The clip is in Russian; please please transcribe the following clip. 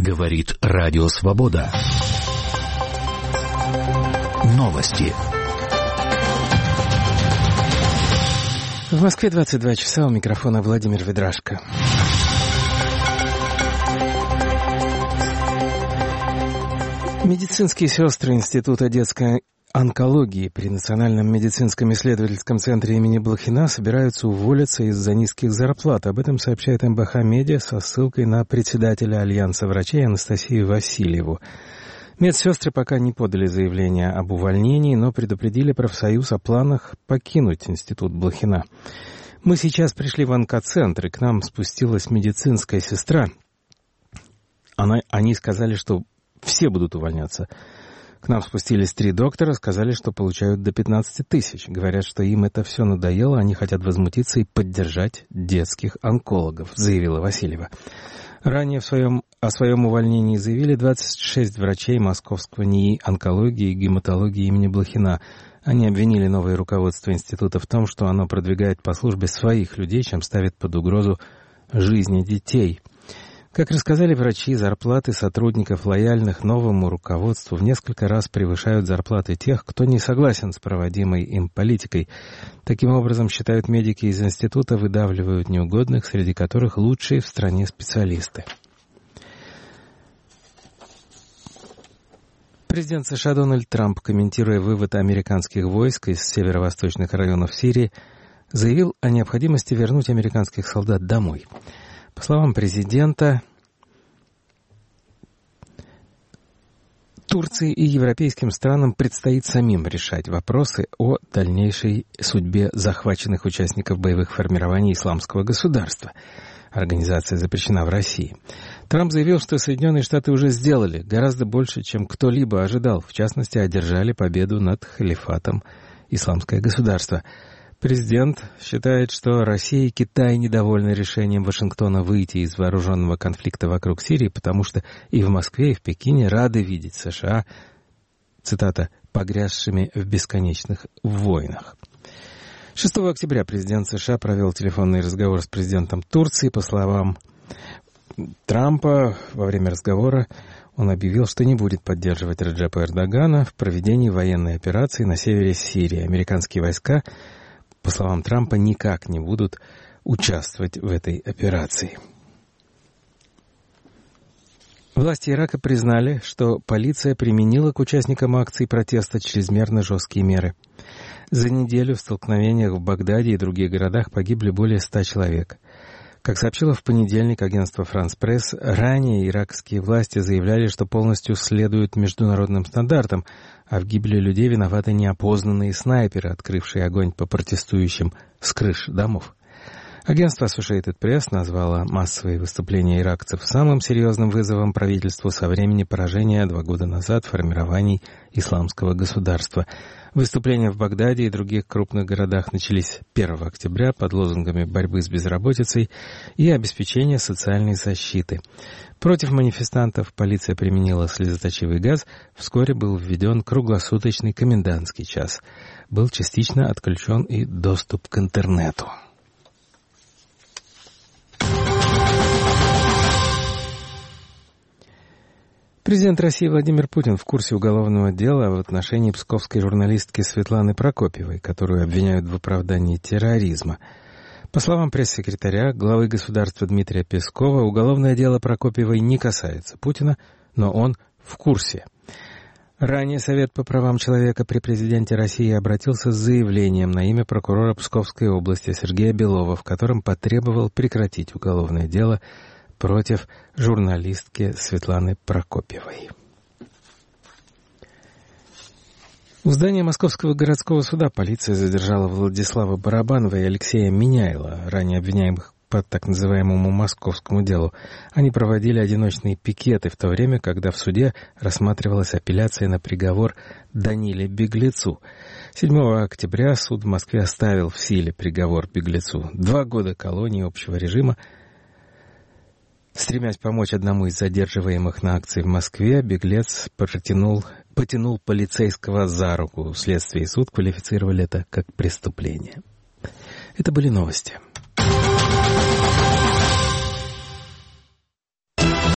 Говорит Радио Свобода. Новости. В Москве 22 часа, у микрофона Владимир Ведрашко. Медицинские сестры Института детской онкологии при Национальном медицинском исследовательском центре имени Блохина собираются уволиться из-за низких зарплат. Об этом сообщает МБХ Медиа со ссылкой на председателя Альянса врачей Анастасию Васильеву. Медсестры пока не подали заявление об увольнении, но предупредили профсоюз о планах покинуть Институт Блохина. «Мы сейчас пришли в онкоцентр, и к нам спустилась медицинская сестра. Они сказали, что все будут увольняться. К нам спустились 3 доктора, сказали, что получают до 15 тысяч. Говорят, что им это все надоело, они хотят возмутиться и поддержать детских онкологов», заявила Васильева. Ранее о своем увольнении заявили 26 врачей Московского НИИ онкологии и гематологии имени Блохина. Они обвинили новое руководство института в том, что оно продвигает по службе своих людей, чем ставит под угрозу жизни детей. Как рассказали врачи, зарплаты сотрудников, лояльных новому руководству, в несколько раз превышают зарплаты тех, кто не согласен с проводимой им политикой. Таким образом, считают медики из института, выдавливают неугодных, среди которых лучшие в стране специалисты. Президент США Дональд Трамп, комментируя вывод американских войск из северо-восточных районов Сирии, заявил о необходимости вернуть американских солдат домой. По словам президента, Турции и европейским странам предстоит самим решать вопросы о дальнейшей судьбе захваченных участников боевых формирований Исламского государства. Организация запрещена в России. Трамп заявил, что Соединенные Штаты уже сделали гораздо больше, чем кто-либо ожидал. В частности, одержали победу над халифатом Исламское государство. Президент считает, что Россия и Китай недовольны решением Вашингтона выйти из вооруженного конфликта вокруг Сирии, потому что и в Москве, и в Пекине рады видеть США, цитата, «погрязшими в бесконечных войнах». 6 октября президент США провел телефонный разговор с президентом Турции. По словам Трампа, во время разговора он объявил, что не будет поддерживать Реджепа Эрдогана в проведении военной операции на севере Сирии. Американские войска, по словам Трампа, никак не будут участвовать в этой операции. Власти Ирака признали, что полиция применила к участникам акций протеста чрезмерно жесткие меры. За неделю в столкновениях в Багдаде и других городах погибли более 100 человек. Как сообщило в понедельник агентство «Франс Пресс», ранее иракские власти заявляли, что полностью следуют международным стандартам, а в гибели людей виноваты неопознанные снайперы, открывшие огонь по протестующим с крыш домов. Агентство Associated Press назвало массовые выступления иракцев самым серьезным вызовом правительству со времени поражения 2 года назад формирований Исламского государства. Выступления в Багдаде и других крупных городах начались 1 октября под лозунгами борьбы с безработицей и обеспечения социальной защиты. Против манифестантов полиция применила слезоточивый газ. Вскоре был введен круглосуточный комендантский час. Был частично отключен и доступ к интернету. Президент России Владимир Путин в курсе уголовного дела в отношении псковской журналистки Светланы Прокопьевой, которую обвиняют в оправдании терроризма. По словам пресс-секретаря главы государства Дмитрия Пескова, уголовное дело Прокопьевой не касается Путина, но он в курсе. Ранее Совет по правам человека при президенте России обратился с заявлением на имя прокурора Псковской области Сергея Белова, в котором потребовал прекратить уголовное дело против журналистки Светланы Прокопьевой. У здания Московского городского суда полиция задержала Владислава Барабанова и Алексея Миняйла, ранее обвиняемых по так называемому московскому делу. Они проводили одиночные пикеты в то время, когда в суде рассматривалась апелляция на приговор Даниле Беглецу. 7 октября суд в Москве оставил в силе приговор Беглецу. 2 года колонии общего режима. Стремясь помочь одному из задерживаемых на акции в Москве, Беглец потянул полицейского за руку. Следствие и суд квалифицировали это как преступление. Это были новости.